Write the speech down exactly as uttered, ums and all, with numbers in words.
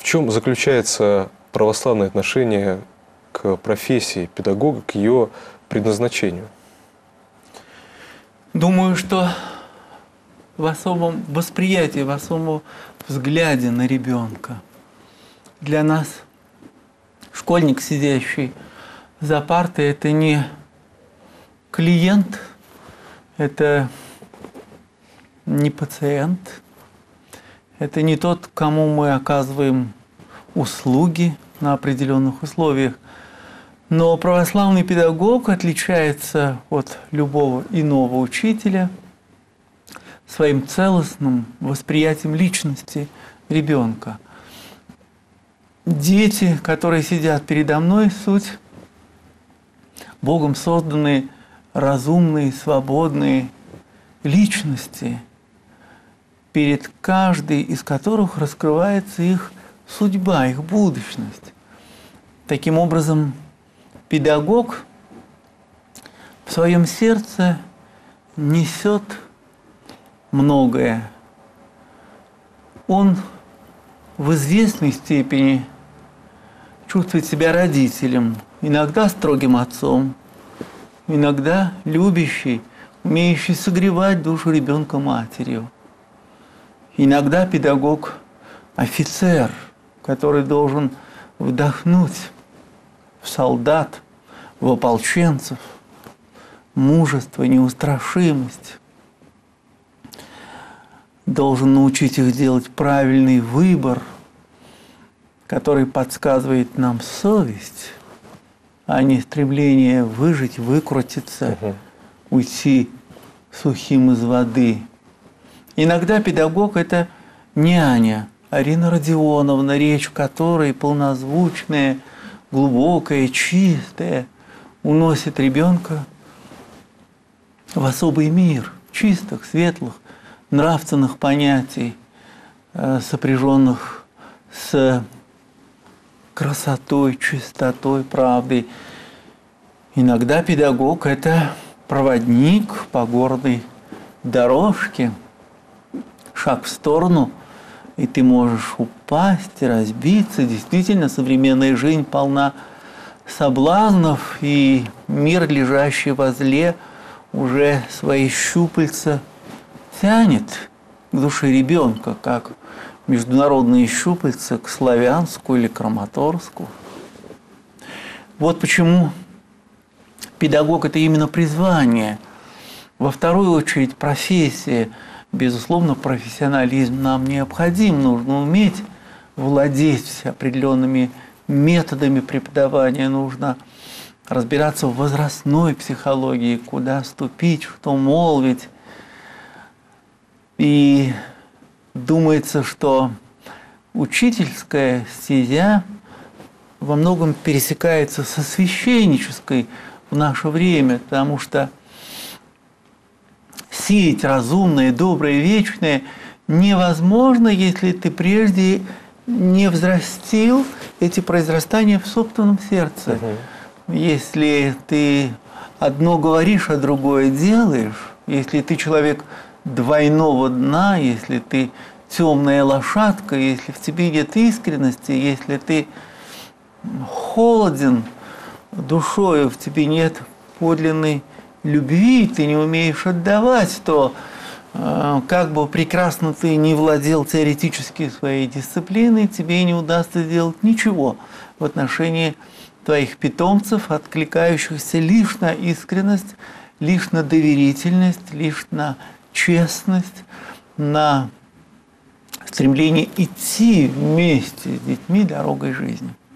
чем заключается православное отношение к профессии педагога, к ее предназначению? Думаю, что в особом восприятии, в особом взгляде на ребенка. Для нас школьник, сидящий за партой, это не клиент, это не пациент, это не тот, кому мы оказываем услуги на определенных условиях. Но православный педагог отличается от любого иного учителя своим целостным восприятием личности ребенка. Дети, которые сидят передо мной, суть Богом созданные, разумные, свободные личности, перед каждой из которых раскрывается их судьба, их будущность. Таким образом, педагог в своем сердце несет многое. Он в известной степени чувствует себя родителем, иногда строгим отцом, иногда любящий, умеющий согревать душу ребенка матерью. Иногда педагог – офицер, который должен вдохнуть в солдат, в ополченцев мужество, неустрашимость. Должен научить их делать правильный выбор, который подсказывает нам совесть, а не стремление выжить, выкрутиться, угу. уйти сухим из воды. Иногда педагог – это няня, Арина Родионовна, речь которой полнозвучная, глубокая, чистая, уносит ребенка в особый мир чистых, светлых, нравственных понятий, сопряженных с красотой, чистотой, правдой. Иногда педагог – это проводник по горной дорожке, шаг в сторону, и ты можешь упасть, разбиться. Действительно, современная жизнь полна соблазнов, и мир, лежащий возле, уже свои щупальца тянет к душе ребенка, как международные щупальца к Славянску или Краматорску. Вот почему педагог – это именно призвание. Во вторую очередь профессия. Безусловно, профессионализм нам необходим. Нужно уметь владеть определенными методами преподавания. Нужно разбираться в возрастной психологии, куда ступить, что молвить. И думается, что учительская стезя во многом пересекается со священнической в наше время, потому что сеять разумное, доброе, вечное невозможно, если ты прежде не взрастил эти произрастания в собственном сердце. Угу. Если ты одно говоришь, а другое делаешь, если ты человек двойного дна, если ты темная лошадка, если в тебе нет искренности, если ты холоден душою, в тебе нет подлинной любви, ты не умеешь отдавать, то э, как бы прекрасно ты не владел теоретически своей дисциплиной, тебе не удастся сделать ничего в отношении твоих питомцев, откликающихся лишь на искренность, лишь на доверительность, лишь на честность, на стремление идти вместе с детьми дорогой жизни.